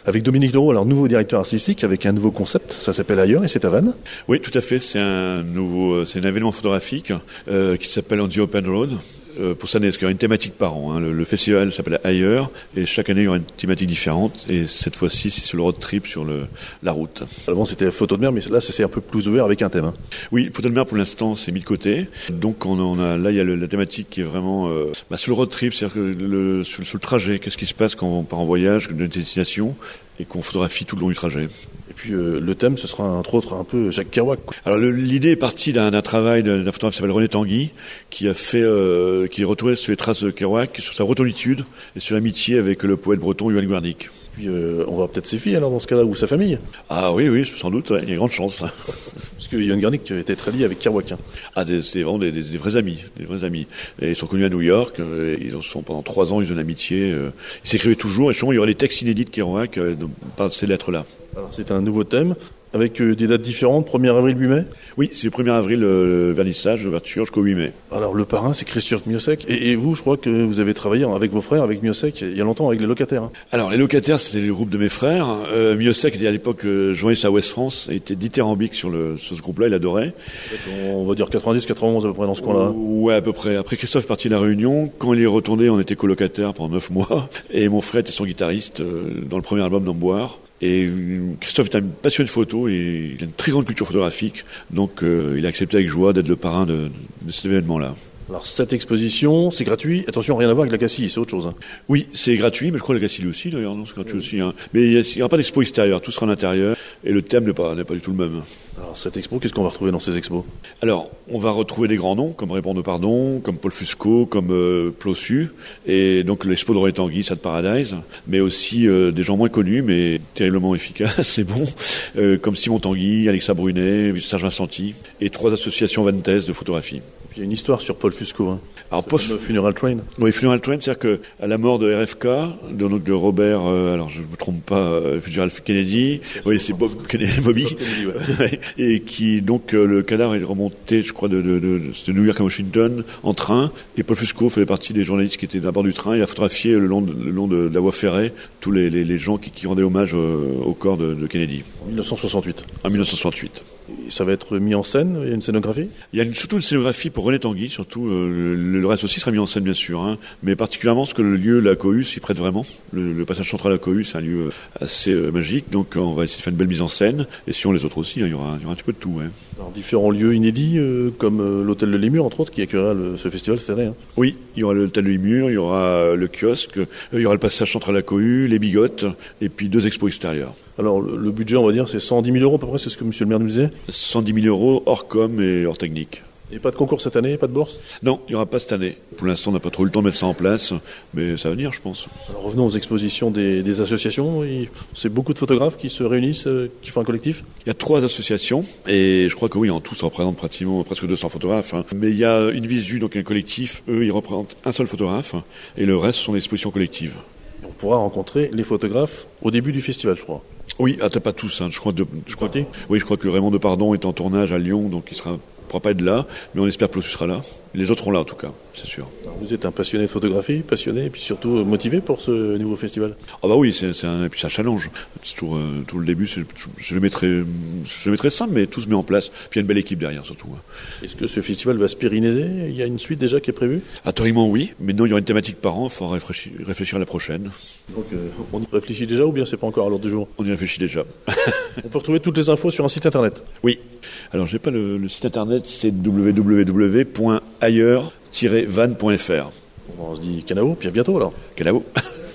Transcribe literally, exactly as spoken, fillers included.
Avec Dominique Leroux, alors nouveau directeur artistique, avec un nouveau concept, ça s'appelle Ailleurs et c'est à Vannes. Oui, tout à fait, c'est un nouveau, c'est un événement photographique euh, qui s'appelle On the Open Road. Euh, pour cette année, parce qu'il y aura une thématique par an. Hein. Le, le festival s'appelle Ailleurs, et chaque année il y aura une thématique différente. Et cette fois-ci, c'est sur le road trip, sur le, la route. Avant c'était photo de mer, mais là c'est un peu plus ouvert avec un thème. Hein. Oui, photo de mer pour l'instant c'est mis de côté. Donc on, on a là il y a le, la thématique qui est vraiment euh, bah, sur le road trip, c'est-à-dire que le, sur, sur le trajet, qu'est-ce qui se passe quand on part en voyage d'une destination et qu'on photographie tout le long du trajet. Et puis euh, le thème, ce sera entre autres un peu Jacques Kerouac. Quoi. Alors le, l'idée est partie d'un, d'un travail d'un, d'un photographe qui s'appelle René Tanguy, qui a fait, euh, qui est retrouvé sur les traces de Kerouac, sur sa rotolitude et sur l'amitié avec le poète breton Johan Guernic. Puis euh, on va peut-être ses filles alors dans ce cas-là, ou sa famille. Ah oui, oui, sans doute, ouais, il y a grande chance. Hein. Parce que Johan Guernic était très lié avec Kerouac. Hein. Ah, des, c'est vraiment des, des, des vrais amis, des vrais amis. Et ils sont connus à New York, euh, ils sont pendant trois ans, ils ont une amitié. Euh, ils s'écrivaient toujours, et souvent il y aura des textes inédits de Kerouac euh, par ces lettres-là. Alors c'est un nouveau thème. Avec euh, des dates différentes, premier avril, huit mai. Oui, c'est le premier avril, le vernissage, l'ouverture jusqu'au huit mai. Alors le parrain, c'est Christophe Miossec. Et, et vous, je crois que vous avez travaillé avec vos frères, avec Miossec, il y a longtemps, avec les locataires. Hein. Alors les locataires, c'était le groupe de mes frères. Euh, Miossec était à l'époque euh, journaliste à Ouest France, et était dithyrambique sur, le, sur ce groupe-là, il adorait. On va dire quatre-vingt-dix, quatre-vingt-onze à peu près dans ce coin-là. Ouais, à peu près. Après Christophe est parti de la Réunion. Quand il est retourné, on était colocataires pendant neuf mois. Et mon frère était son guitariste euh, dans le premier album d'Amboire. Et Christophe est un passionné de photo et il a une très grande culture photographique, donc euh, il a accepté avec joie d'être le parrain de, de cet événement-là. Alors cette exposition, c'est gratuit. Attention, rien à voir avec la Cassis, c'est autre chose. Hein. Oui, c'est gratuit, mais je crois que la Cassis aussi d'ailleurs, non, c'est gratuit oui. aussi. Hein. Mais il n'y aura pas d'expo extérieure, tout sera à l'intérieur et le thème n'est pas, n'est pas du tout le même. Alors cette expo, qu'est-ce qu'on va retrouver dans ces expos? Alors, on va retrouver des grands noms, comme Répondre Pardon, comme Paul Fusco, comme euh, Plossu, et donc l'expo de René Tanguy, Sad Paradise, mais aussi euh, des gens moins connus, mais terriblement efficaces et bons, euh, comme Simon Tanguy, Alexa Brunet, Serge Vincenti, et trois associations vanetaises de photographie. Il y a une histoire sur Paul Fusco. Hein. Alors, post... le Funeral Train. Oui, Funeral Train, c'est-à-dire que à la mort de R F K, de, donc de Robert, euh, alors je ne me trompe pas, euh, Fitzgerald Kennedy, c'est oui, c'est Bob Kennedy, Bobby, Kennedy, ouais. Et qui donc euh, le cadavre est remonté, je crois, de, de, de, de New York à Washington en train. Et Paul Fusco faisait partie des journalistes qui étaient à bord du train. Il a photographié le long de, le long de, de la voie ferrée tous les, les, les gens qui, qui rendaient hommage euh, au corps de, de Kennedy. En dix-neuf cent soixante-huit. En dix-neuf cent soixante-huit. Et ça va être mis en scène, il y a une scénographie? Il y a une, surtout une scénographie pour René Tanguy, surtout euh, le, le reste aussi sera mis en scène bien sûr, hein, mais particulièrement parce que le lieu, la Cohue, s'y prête vraiment. Le, le passage central à la Cohue, c'est un lieu assez euh, magique, donc on va essayer de faire une belle mise en scène, et sinon les autres aussi, hein, il, y aura, il y aura un petit peu de tout. Ouais. Alors, différents lieux inédits, euh, comme euh, l'hôtel de Lémur, entre autres, qui accueillera le, ce festival cette année. Hein. Oui, il y aura l'hôtel de Lémur, il y aura le kiosque, il y aura le passage central à la Cohue, les bigottes, et puis deux expos extérieures. Alors le, le budget, on va dire, c'est cent dix mille euros à peu près, c'est ce que monsieur le maire nous disait? cent dix mille euros hors com et hors technique. Et pas de concours cette année, pas de bourse? Non, il n'y aura pas cette année. Pour l'instant, on n'a pas trop eu le temps de mettre ça en place, mais ça va venir, je pense. Alors revenons aux expositions des, des associations. C'est beaucoup de photographes qui se réunissent, euh, qui font un collectif? Il y a trois associations, et je crois que oui, en tout, ça représente pratiquement presque deux cents photographes. Hein. Mais il y a une visu, donc un collectif, eux, ils représentent un seul photographe, et le reste sont des expositions collectives. Et on pourra rencontrer les photographes au début du festival, je crois. Oui, ah, t'as pas tous, hein. je crois. De, je crois oui, je crois que Raymond Depardon est en tournage à Lyon, donc il sera, ne pourra pas être là, mais on espère que Plossu sera là. Les autres seront là, en tout cas, c'est sûr. Alors vous êtes un passionné de photographie, passionné, et puis surtout motivé pour ce nouveau festival? Ah bah oui, c'est, c'est un, et puis c'est un challenge. C'est toujours, euh, tout le début, c'est, je le mettrai, je le mettrai simple, mais tout se met en place. Puis il y a une belle équipe derrière, surtout. Est-ce que ce festival va se pérenniser? Il y a une suite déjà qui est prévue? Ah, théoriquement, oui. Mais non, il y aura une thématique par an. Il faudra réfléchir, réfléchir à la prochaine. Donc, euh, on y réfléchit déjà ou bien c'est pas encore à l'ordre du jour? On y réfléchit déjà. On peut retrouver toutes les infos sur un site internet? Oui. Alors, j'ai pas le, le site internet, c'est w w w point ailleurs tiret vannes point f r. On se dit canao, puis à bientôt alors. Canao.